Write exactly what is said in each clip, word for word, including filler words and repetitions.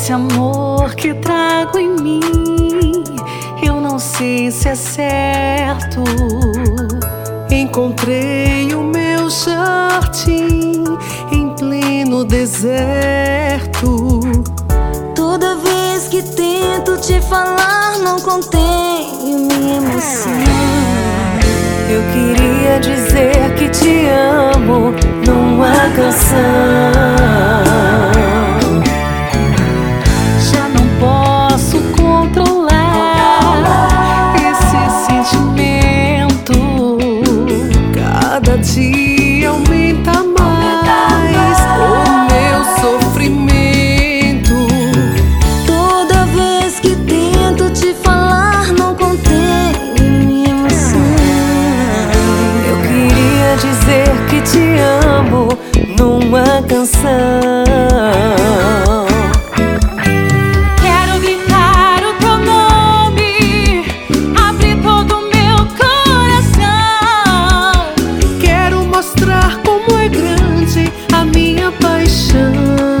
Esse amor que trago em mim, eu não sei se é certo. Encontrei o meu jardim em pleno deserto. Toda vez que tento te falar, não contenho minha emoção. Eu queria dizer que te amo numa canção. Já não posso controlar esse sentimento. Cada dia aumenta mais o meu sofrimento. Toda vez que tento te falar, não contenho minha emoção. Eu queria dizer que te amo numa canção. Quero gritar o teu nome, abrir todo o meu coração. Quero mostrar como é grande a minha paixão.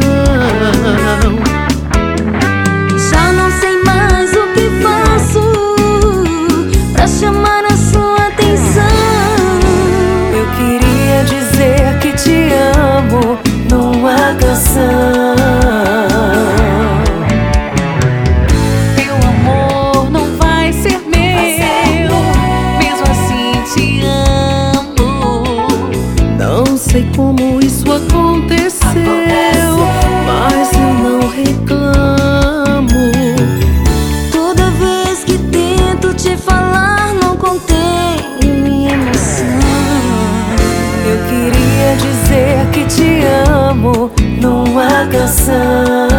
Já não sei mais o que faço pra chamar a sua atenção. Eu queria dizer que te amo numa canção. Teu amor não vai ser meu, mesmo assim te amo. Não sei como isso aconteceu, mas eu não reclamo. Toda vez que tento te falar, não contenho minha emoção. Eu queria dizer que te amo numa canção.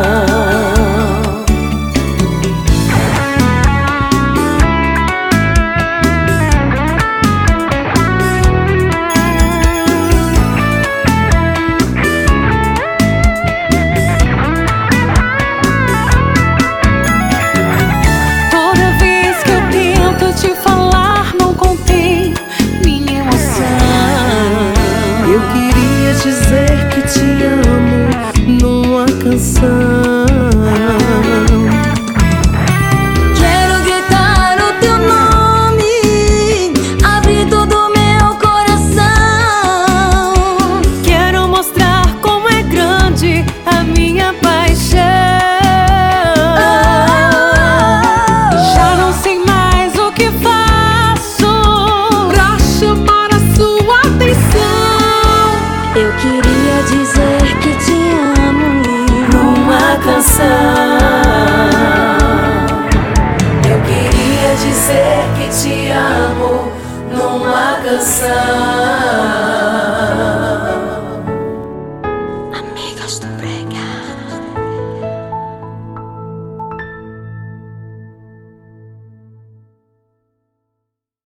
Toda vez que eu tento te falar, não contém minha emoção. Eu queria dizer